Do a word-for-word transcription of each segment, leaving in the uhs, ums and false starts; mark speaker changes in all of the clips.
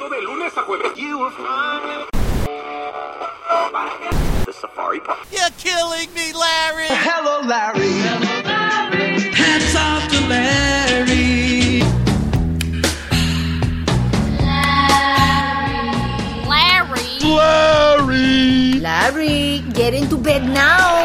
Speaker 1: de lunes a jueves. You will find the Safari Park.
Speaker 2: You're killing me, Larry.
Speaker 3: Hello, Larry.
Speaker 2: Hello, Larry. Hats off to Larry.
Speaker 4: Larry.
Speaker 5: Larry.
Speaker 4: Larry, get into bed now.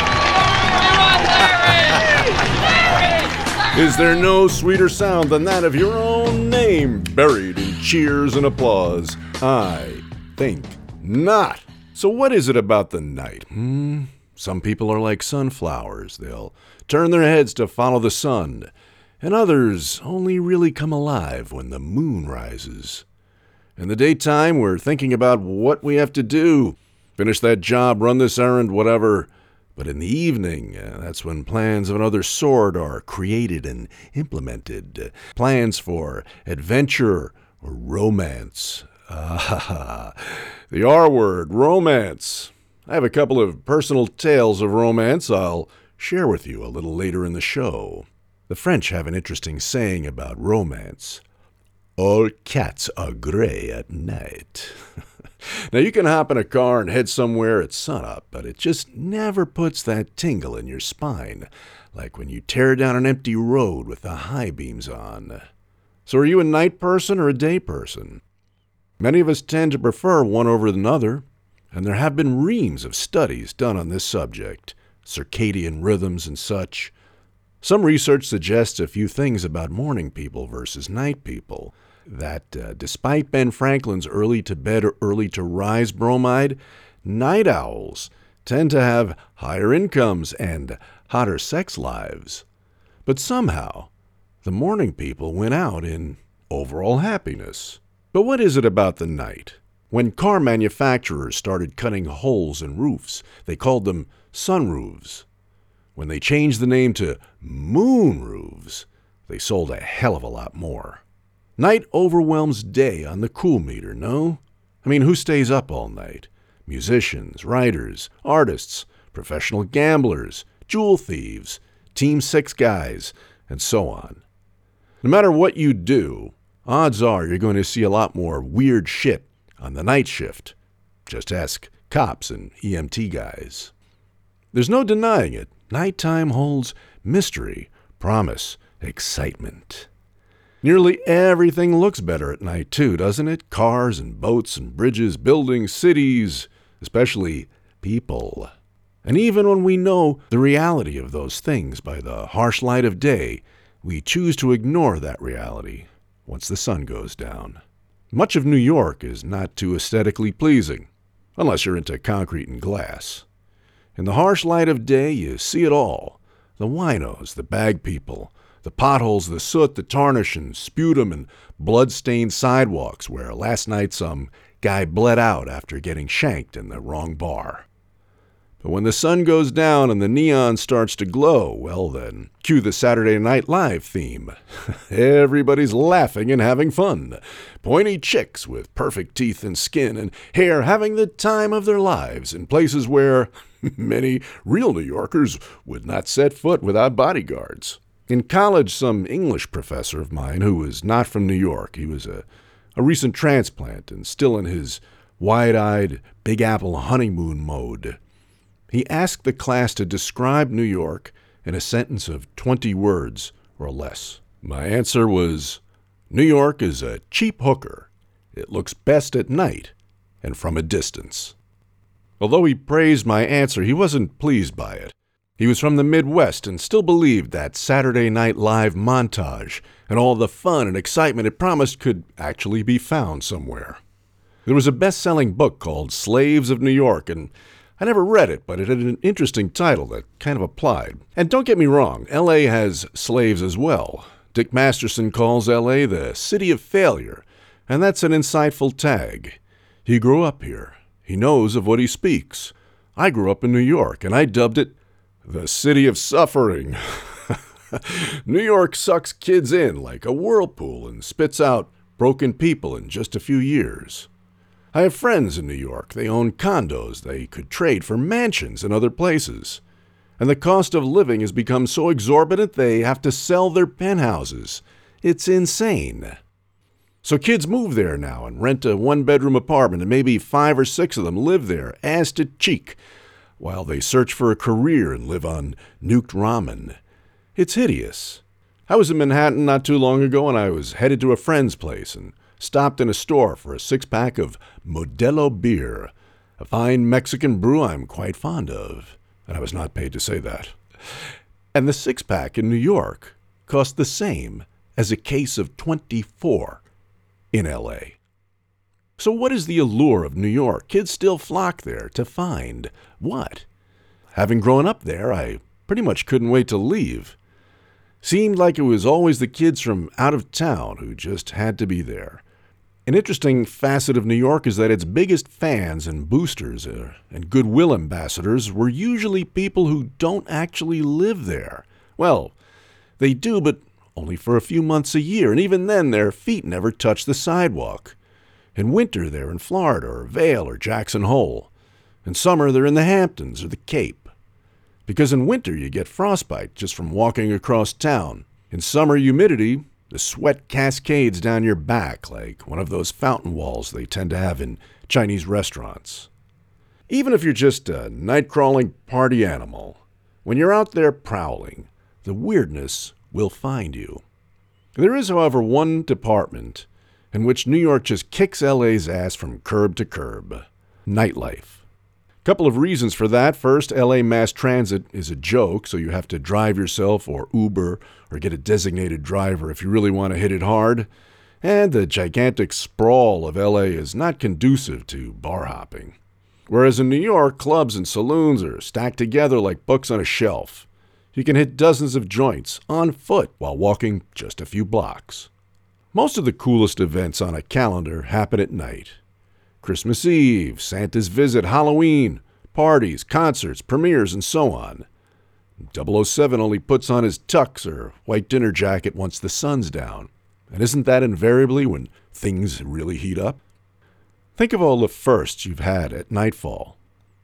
Speaker 5: Is there no sweeter sound than that of your own name buried in cheers and applause? I think not. So what is it about the night? Hmm? Some people are like sunflowers. They'll turn their heads to follow the sun. And others only really come alive when the moon rises. In the daytime, we're thinking about what we have to do. Finish that job, run this errand, whatever. But in the evening, uh, that's when plans of another sort are created and implemented. Uh, plans for adventure or romance. Ah, the R word, romance. I have a couple of personal tales of romance I'll share with you a little later in the show. The French have an interesting saying about romance. All cats are gray at night. Now, you can hop in a car and head somewhere at sunup, but it just never puts that tingle in your spine, like when you tear down an empty road with the high beams on. So are you a night person or a day person? Many of us tend to prefer one over another, and there have been reams of studies done on this subject, circadian rhythms and such. Some research suggests a few things about morning people versus night people. That uh, despite Ben Franklin's early-to-bed or early-to-rise bromide, night owls tend to have higher incomes and hotter sex lives. But somehow, the morning people win out in overall happiness. But what is it about the night? When car manufacturers started cutting holes in roofs, they called them sunroofs. When they changed the name to moonroofs, they sold a hell of a lot more. Night overwhelms day on the cool meter, no? I mean, who stays up all night? Musicians, writers, artists, professional gamblers, jewel thieves, Team Six guys, and so on. No matter what you do, odds are you're going to see a lot more weird shit on the night shift. Just ask cops and E M T guys. There's no denying it. Nighttime holds mystery, promise, excitement. Nearly everything looks better at night too, doesn't it? Cars and boats and bridges, buildings, cities, especially people. And even when we know the reality of those things by the harsh light of day, we choose to ignore that reality once the sun goes down. Much of New York is not too aesthetically pleasing, unless you're into concrete and glass. In the harsh light of day, you see it all. The winos, the bag people, the potholes, the soot, the tarnish and sputum and blood-stained sidewalks where last night some guy bled out after getting shanked in the wrong bar. But when the sun goes down and the neon starts to glow, well then, cue the Saturday Night Live theme. Everybody's laughing and having fun. Pointy chicks with perfect teeth and skin and hair having the time of their lives in places where many real New Yorkers would not set foot without bodyguards. In college, some English professor of mine who was not from New York, he was a, a recent transplant and still in his wide-eyed Big Apple honeymoon mode. He asked the class to describe New York in a sentence of twenty words or less. My answer was, New York is a cheap hooker. It looks best at night and from a distance. Although he praised my answer, he wasn't pleased by it. He was from the Midwest and still believed that Saturday Night Live montage and all the fun and excitement it promised could actually be found somewhere. There was a best-selling book called Slaves of New York, and I never read it, but it had an interesting title that kind of applied. And don't get me wrong, L A has slaves as well. Dick Masterson calls L A the city of failure, and that's an insightful tag. He grew up here. He knows of what he speaks. I grew up in New York, and I dubbed it the city of suffering. New York sucks kids in like a whirlpool and spits out broken people in just a few years. I have friends in New York. They own condos they could trade for mansions in other places. And the cost of living has become so exorbitant they have to sell their penthouses. It's insane. So kids move there now and rent a one-bedroom apartment, and maybe five or six of them live there, ass to cheek, while they search for a career and live on nuked ramen. It's hideous. I was in Manhattan not too long ago, and I was headed to a friend's place and stopped in a store for a six-pack of Modelo beer, a fine Mexican brew I'm quite fond of, and I was not paid to say that. And the six-pack in New York cost the same as a case of twenty-four in L A. So what is the allure of New York? Kids still flock there to find what? Having grown up there, I pretty much couldn't wait to leave. Seemed like it was always the kids from out of town who just had to be there. An interesting facet of New York is that its biggest fans and boosters uh, and goodwill ambassadors were usually people who don't actually live there. Well, they do, but only for a few months a year, and even then their feet never touch the sidewalk. In winter, they're in Florida or Vail or Jackson Hole. In summer, they're in the Hamptons or the Cape. Because in winter, you get frostbite just from walking across town. In summer humidity, the sweat cascades down your back like one of those fountain walls they tend to have in Chinese restaurants. Even if you're just a night-crawling party animal, when you're out there prowling, the weirdness will find you. There is, however, one department in which New York just kicks L A's ass from curb to curb: nightlife. Couple of reasons for that. First, L A mass transit is a joke, so you have to drive yourself or Uber or get a designated driver if you really want to hit it hard. And the gigantic sprawl of L A is not conducive to bar hopping. Whereas in New York, clubs and saloons are stacked together like books on a shelf. You can hit dozens of joints on foot while walking just a few blocks. Most of the coolest events on a calendar happen at night. Christmas Eve, Santa's visit, Halloween, parties, concerts, premieres, and so on. double oh seven only puts on his tux or white dinner jacket once the sun's down. And isn't that invariably when things really heat up? Think of all the firsts you've had at nightfall.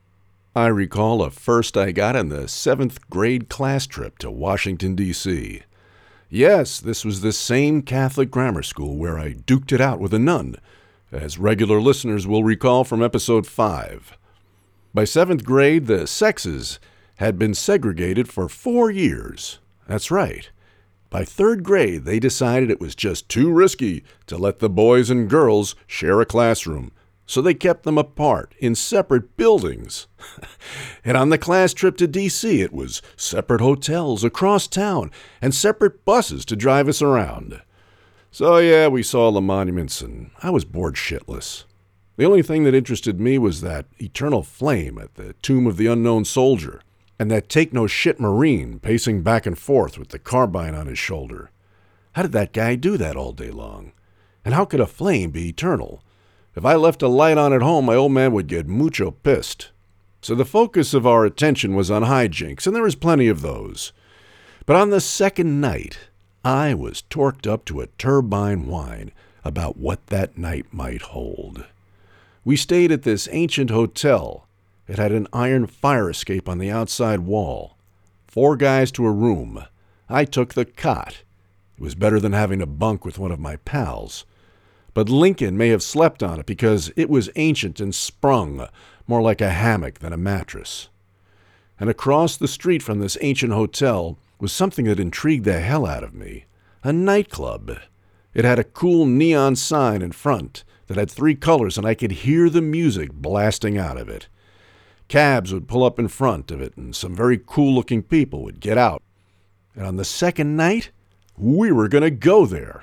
Speaker 5: I recall a first I got in the seventh grade class trip to Washington, D C Yes, this was the same Catholic grammar school where I duked it out with a nun, as regular listeners will recall from episode five. By seventh grade, the sexes had been segregated for four years. That's right. By third grade, they decided it was just too risky to let the boys and girls share a classroom, so they kept them apart in separate buildings. And on the class trip to D C, it was separate hotels across town and separate buses to drive us around. So yeah, we saw the monuments, and I was bored shitless. The only thing that interested me was that eternal flame at the tomb of the unknown soldier, and that take-no-shit Marine pacing back and forth with the carbine on his shoulder. How did that guy do that all day long? And how could a flame be eternal? If I left a light on at home, my old man would get mucho pissed. So the focus of our attention was on hijinks, and there was plenty of those. But on the second night, I was torqued up to a turbine whine about what that night might hold. We stayed at this ancient hotel. It had an iron fire escape on the outside wall. Four guys to a room. I took the cot. It was better than having a bunk with one of my pals. But Lincoln may have slept on it because it was ancient and sprung, more like a hammock than a mattress. And across the street from this ancient hotel was something that intrigued the hell out of me. A nightclub. It had a cool neon sign in front that had three colors, and I could hear the music blasting out of it. Cabs would pull up in front of it, and some very cool-looking people would get out. And on the second night, we were going to go there.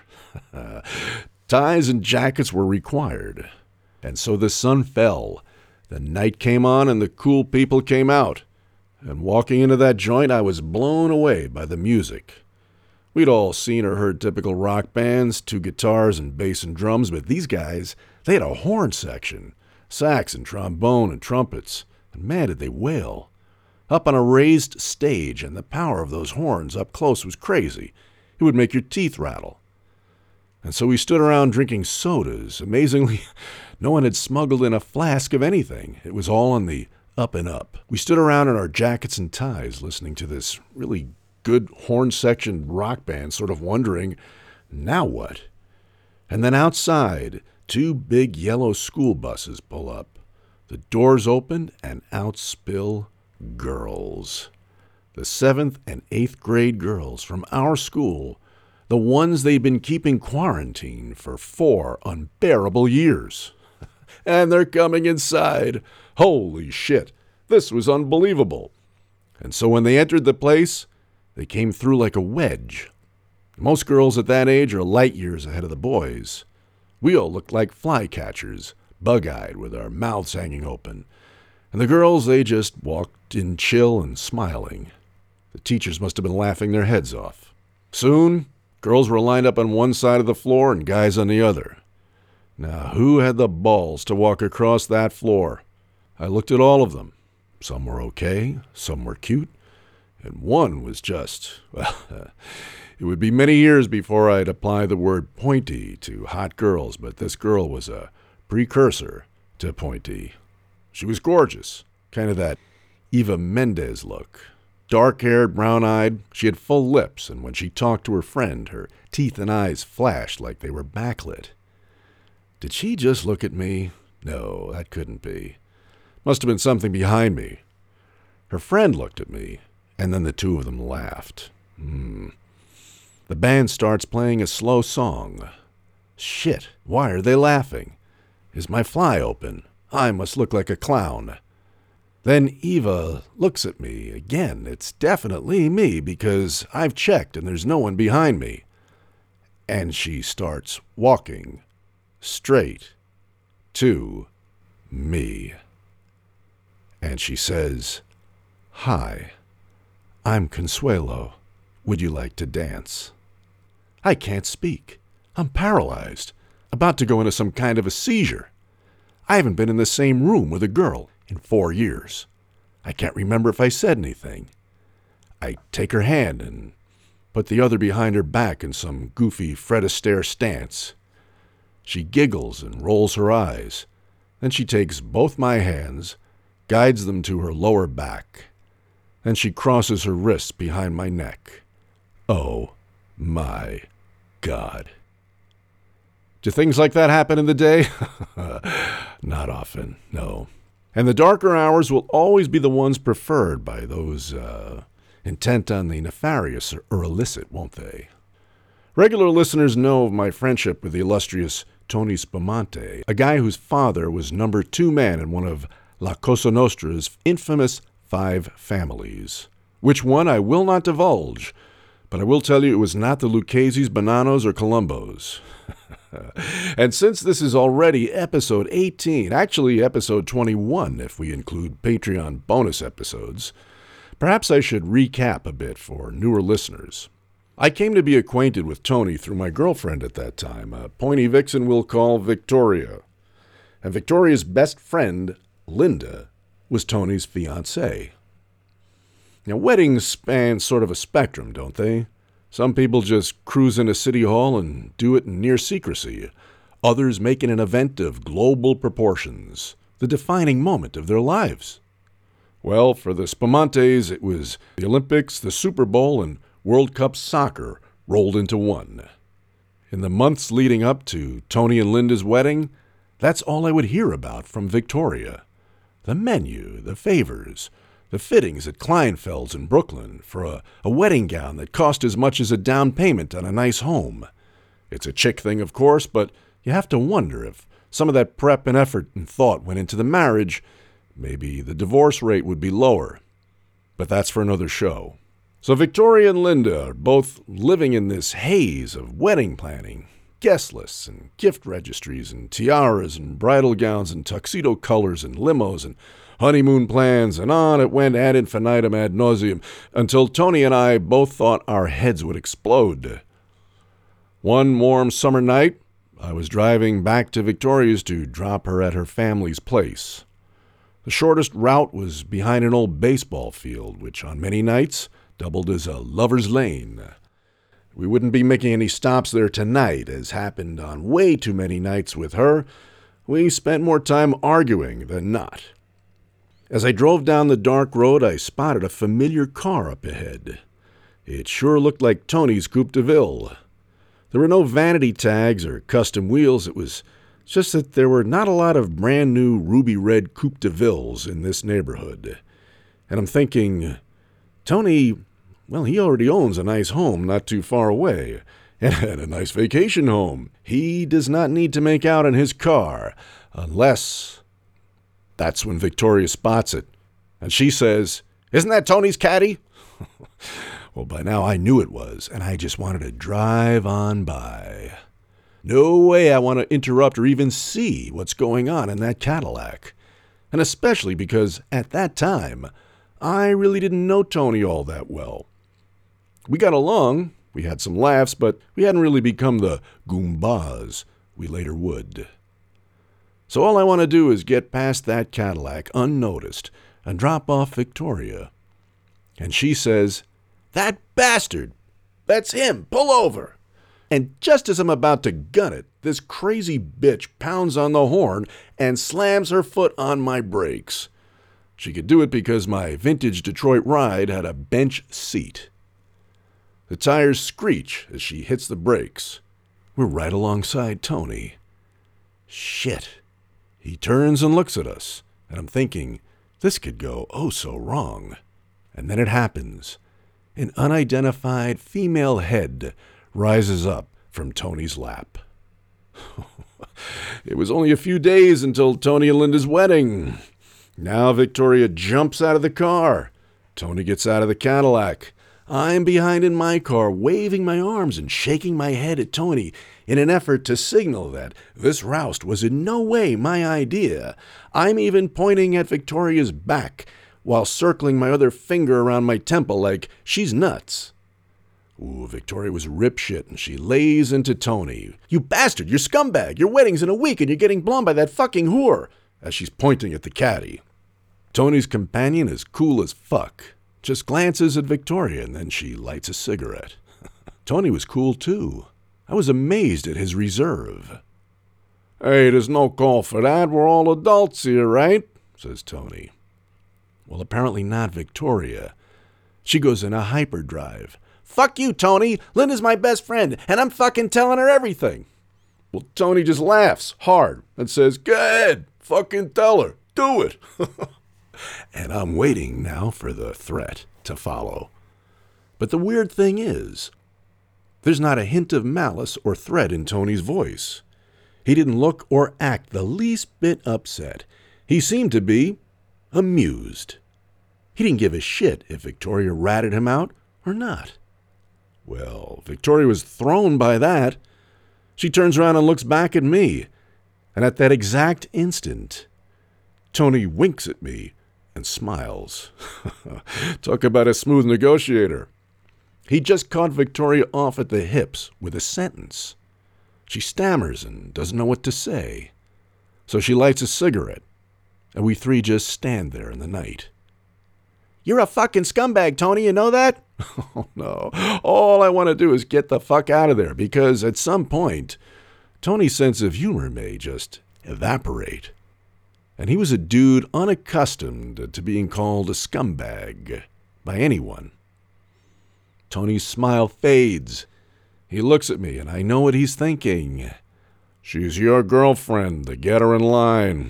Speaker 5: Ties and jackets were required. And so the sun fell. The night came on, and the cool people came out. And walking into that joint, I was blown away by the music. We'd all seen or heard typical rock bands, two guitars and bass and drums, but these guys, they had a horn section, sax and trombone and trumpets, and man, did they wail. Up on a raised stage, and the power of those horns up close was crazy. It would make your teeth rattle. And so we stood around drinking sodas. Amazingly, no one had smuggled in a flask of anything. It was all on the up and up. We stood around in our jackets and ties listening to this really good horn-section rock band, sort of wondering, now what? And then outside, two big yellow school buses pull up. The doors open and out spill girls. The seventh and eighth grade girls from our school, the ones they've been keeping quarantined for four unbearable years. And they're coming inside. Holy shit, this was unbelievable. And so when they entered the place, they came through like a wedge. Most girls at that age are light years ahead of the boys. We all looked like flycatchers, bug-eyed with our mouths hanging open. And the girls, they just walked in chill and smiling. The teachers must have been laughing their heads off. Soon, girls were lined up on one side of the floor and guys on the other. Now, who had the balls to walk across that floor? I looked at all of them. Some were okay, some were cute, and one was just, well, it would be many years before I'd apply the word pointy to hot girls, but this girl was a precursor to pointy. She was gorgeous, kind of that Eva Mendes look. Dark-haired, brown-eyed, she had full lips, and when she talked to her friend, her teeth and eyes flashed like they were backlit. Did she just look at me? No, that couldn't be. Must have been something behind me. Her friend looked at me, and then the two of them laughed. Hmm. The band starts playing a slow song. Shit, why are they laughing? Is my fly open? I must look like a clown. Then Eva looks at me again. It's definitely me because I've checked and there's no one behind me. And she starts walking straight to me. And she says, "Hi, I'm Consuelo. Would you like to dance?" I can't speak. I'm paralyzed, about to go into some kind of a seizure. I haven't been in the same room with a girl in four years. I can't remember if I said anything. I take her hand and put the other behind her back in some goofy Fred Astaire stance. She giggles and rolls her eyes. Then she takes both my hands, guides them to her lower back. Then she crosses her wrists behind my neck. Oh my God. Do things like that happen in the day? Not often, no. And the darker hours will always be the ones preferred by those uh, intent on the nefarious or illicit, won't they? Regular listeners know of my friendship with the illustrious Tony Spumante, a guy whose father was number two man in one of La Cosa Nostra's infamous five families. Which one I will not divulge, but I will tell you it was not the Lucchese's, Bonanos, or Colombos. And since this is already episode eighteen, actually episode twenty-one if we include Patreon bonus episodes, perhaps I should recap a bit for newer listeners. I came to be acquainted with Tony through my girlfriend at that time, a pointy vixen we'll call Victoria. And Victoria's best friend, Linda, was Tony's fiancée. Now, weddings span sort of a spectrum, don't they? Some people just cruise into City Hall and do it in near secrecy. Others make it an event of global proportions, the defining moment of their lives. Well, for the Spumantes, it was the Olympics, the Super Bowl, and World Cup soccer rolled into one. In the months leading up to Tony and Linda's wedding, that's all I would hear about from Victoria. The menu, the favors, the fittings at Kleinfeld's in Brooklyn for a, a wedding gown that cost as much as a down payment on a nice home. It's a chick thing, of course, but you have to wonder if some of that prep and effort and thought went into the marriage, maybe the divorce rate would be lower. But that's for another show. So Victoria and Linda are both living in this haze of wedding planning, guest lists and gift registries and tiaras and bridal gowns and tuxedo colors and limos and honeymoon plans, and on it went ad infinitum ad nauseum, until Tony and I both thought our heads would explode. One warm summer night, I was driving back to Victoria's to drop her at her family's place. The shortest route was behind an old baseball field, which on many nights doubled as a lover's lane. We wouldn't be making any stops there tonight, as happened on way too many nights with her. We spent more time arguing than not. As I drove down the dark road, I spotted a familiar car up ahead. It sure looked like Tony's Coupe de Ville. There were no vanity tags or custom wheels. It was just that there were not a lot of brand new ruby red Coupe de Villes in this neighborhood. And I'm thinking, Tony, well, he already owns a nice home not too far away, and a nice vacation home. He does not need to make out in his car, unless... That's when Victoria spots it, and she says, "Isn't that Tony's caddy?" Well, by now I knew it was, and I just wanted to drive on by. No way I want to interrupt or even see what's going on in that Cadillac. And especially because, at that time, I really didn't know Tony all that well. We got along, we had some laughs, but we hadn't really become the Goombas we later would. So all I want to do is get past that Cadillac unnoticed and drop off Victoria. And she says, "That bastard! That's him! Pull over!" And just as I'm about to gun it, this crazy bitch pounds on the horn and slams her foot on my brakes. She could do it because my vintage Detroit ride had a bench seat. The tires screech as she hits the brakes. We're right alongside Tony. Shit. He turns and looks at us, and I'm thinking, this could go oh so wrong. And then it happens. An unidentified female head rises up from Tony's lap. It was only a few days until Tony and Linda's wedding. Now Victoria jumps out of the car. Tony gets out of the Cadillac. I'm behind in my car, waving my arms and shaking my head at Tony in an effort to signal that this roust was in no way my idea. I'm even pointing at Victoria's back while circling my other finger around my temple like she's nuts. Ooh, Victoria was ripshit, and she lays into Tony. "You bastard, you scumbag, your wedding's in a week and you're getting blown by that fucking whore," as she's pointing at the caddy. Tony's companion is cool as fuck. Just glances at Victoria, and then she lights a cigarette. Tony was cool, too. I was amazed at his reserve. "Hey, there's no call for that. We're all adults here, right?" says Tony. Well, apparently not Victoria. She goes in a hyperdrive. "Fuck you, Tony. Linda's my best friend, and I'm fucking telling her everything." Well, Tony just laughs hard and says, "Go ahead. Fucking tell her. Do it." And I'm waiting now for the threat to follow. But the weird thing is, there's not a hint of malice or threat in Tony's voice. He didn't look or act the least bit upset. He seemed to be amused. He didn't give a shit if Victoria ratted him out or not. Well, Victoria was thrown by that. She turns around and looks back at me. And at that exact instant, Tony winks at me and smiles. Talk about a smooth negotiator. He just caught Victoria off at the hips with a sentence. She stammers and doesn't know what to say. So she lights a cigarette, and we three just stand there in the night. "You're a fucking scumbag, Tony, you know that?" Oh, no. All I want to do is get the fuck out of there, because at some point, Tony's sense of humor may just evaporate. And he was a dude unaccustomed to being called a scumbag by anyone. Tony's smile fades. He looks at me, and I know what he's thinking. "She's your girlfriend. Get her in line."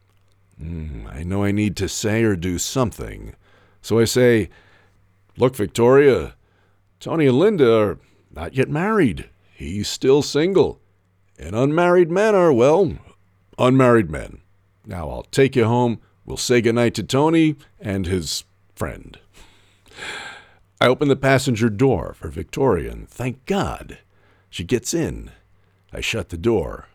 Speaker 5: Mm, I know I need to say or do something. So I say, "Look, Victoria, Tony and Linda are not yet married. He's still single. And unmarried men are, well, unmarried men. Now I'll take you home. We'll say goodnight to Tony and his friend." I open the passenger door for Victoria, and thank God, she gets in. I shut the door.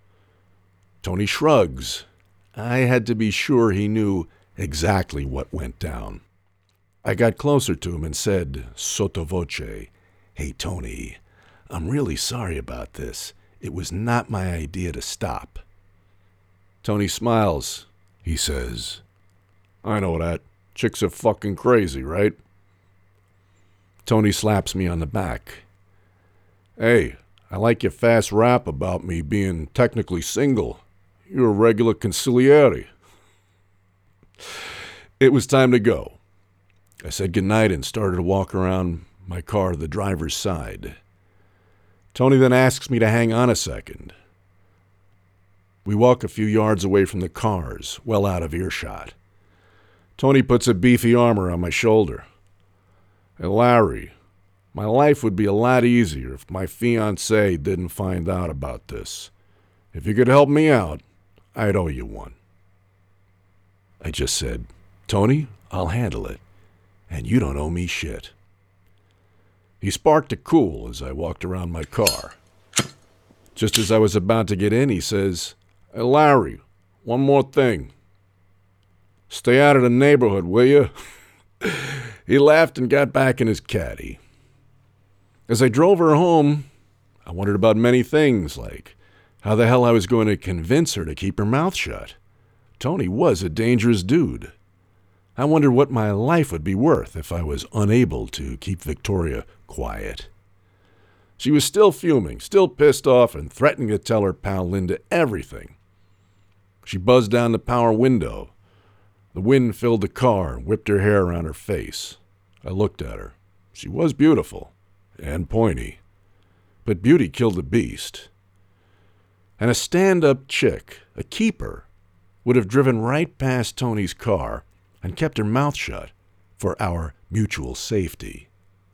Speaker 5: Tony shrugs. I had to be sure he knew exactly what went down. I got closer to him and said, sotto voce, "Hey, Tony, I'm really sorry about this. It was not my idea to stop." Tony smiles. He says, "I know that. Chicks are fucking crazy, right?" Tony slaps me on the back. "Hey, I like your fast rap about me being technically single. You're a regular consigliere." It was time to go. I said goodnight and started to walk around my car to the driver's side. Tony then asks me to hang on a second. We walk a few yards away from the cars, well out of earshot. Tony puts a beefy arm around my shoulder. Hey, Larry, my life would be a lot easier if my fiancée didn't find out about this. If you could help me out, I'd owe you one. I just said, Tony, I'll handle it, and you don't owe me shit. He sparked a cool as I walked around my car. Just as I was about to get in, he says, Hey, Larry, one more thing. Stay out of the neighborhood, will you? He laughed and got back in his caddy. As I drove her home, I wondered about many things, like how the hell I was going to convince her to keep her mouth shut. Tony was a dangerous dude. I wondered what my life would be worth if I was unable to keep Victoria quiet. She was still fuming, still pissed off, and threatening to tell her pal Linda everything. She buzzed down the power window. The wind filled the car and whipped her hair around her face. I looked at her. She was beautiful and pointy, but beauty killed the beast. And a stand-up chick, a keeper, would have driven right past Tony's car and kept her mouth shut for our mutual safety.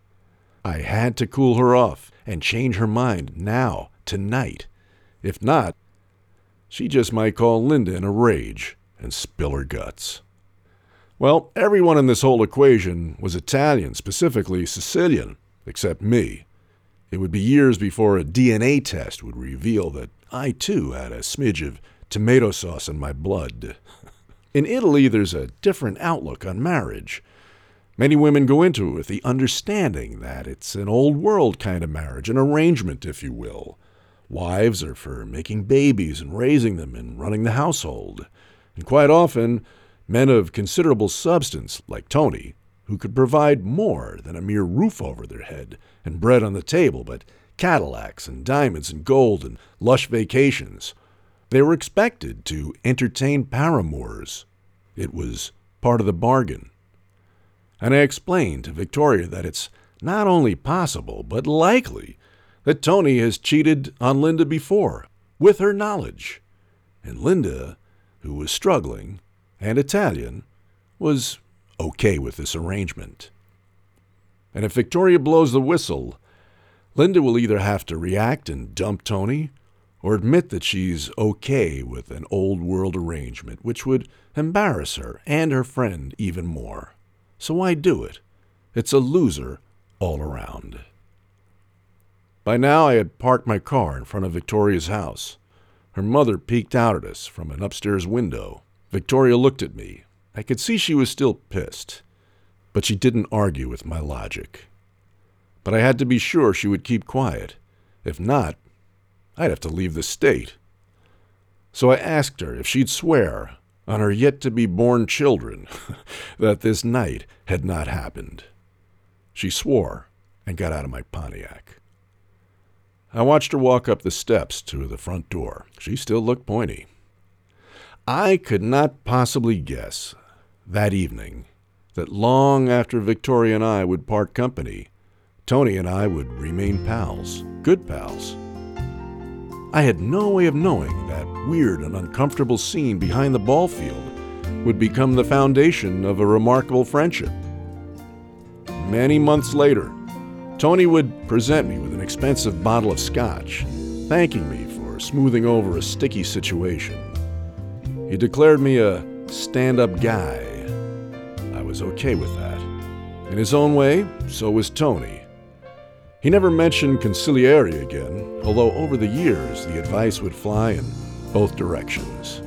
Speaker 5: I had to cool her off and change her mind now, tonight. If not, she just might call Linda in a rage and spill her guts. Well, everyone in this whole equation was Italian, specifically Sicilian, except me. It would be years before a D N A test would reveal that I, too, had a smidge of tomato sauce in my blood. In Italy, there's a different outlook on marriage. Many women go into it with the understanding that it's an old-world kind of marriage, an arrangement, if you will. Wives are for making babies and raising them and running the household. And quite often, men of considerable substance, like Tony, who could provide more than a mere roof over their head and bread on the table, but Cadillacs and diamonds and gold and lush vacations. They were expected to entertain paramours. It was part of the bargain. And I explained to Victoria that it's not only possible, but likely, that Tony has cheated on Linda before, with her knowledge. And Linda, who was struggling, and Italian, was okay with this arrangement. And if Victoria blows the whistle, Linda will either have to react and dump Tony, or admit that she's okay with an old-world arrangement, which would embarrass her and her friend even more. So why do it? It's a loser all around. By now I had parked my car in front of Victoria's house. Her mother peeked out at us from an upstairs window. Victoria looked at me. I could see she was still pissed, but she didn't argue with my logic. But I had to be sure she would keep quiet. If not, I'd have to leave the state. So I asked her if she'd swear on her yet-to-be-born children that this night had not happened. She swore and got out of my Pontiac. I watched her walk up the steps to the front door. She still looked pointy. I could not possibly guess that evening that long after Victoria and I would part company, Tony and I would remain pals, good pals. I had no way of knowing that weird and uncomfortable scene behind the ball field would become the foundation of a remarkable friendship. Many months later, Tony would present me with an expensive bottle of scotch, thanking me for smoothing over a sticky situation. He declared me a stand-up guy. I was okay with that. In his own way, so was Tony. He never mentioned consigliere again, although over the years the advice would fly in both directions.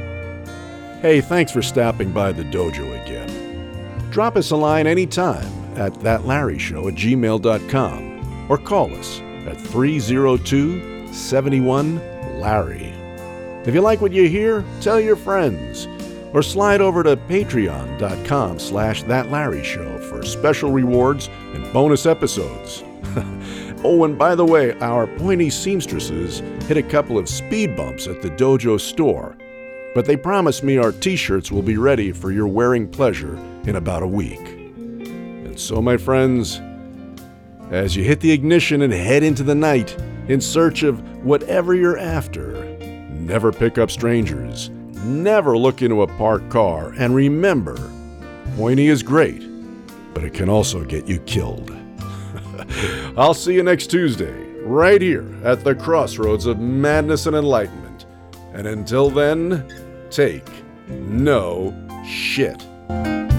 Speaker 5: Hey, thanks for stopping by the dojo again. Drop us a line anytime at thatlarryshow at gmail dot com or call us at three oh two, seven one, Larry. If you like what you hear, tell your friends or slide over to patreon dot com slash thatlarryshow for special rewards and bonus episodes. Oh, and by the way, our pointy seamstresses hit a couple of speed bumps at the dojo store, but they promise me our t-shirts will be ready for your wearing pleasure in about a week. And so, my friends, as you hit the ignition and head into the night, in search of whatever you're after. Never pick up strangers. Never look into a parked car. And remember, pointy is great, but it can also get you killed. I'll see you next Tuesday, right here at the crossroads of madness and enlightenment. And until then, take no shit.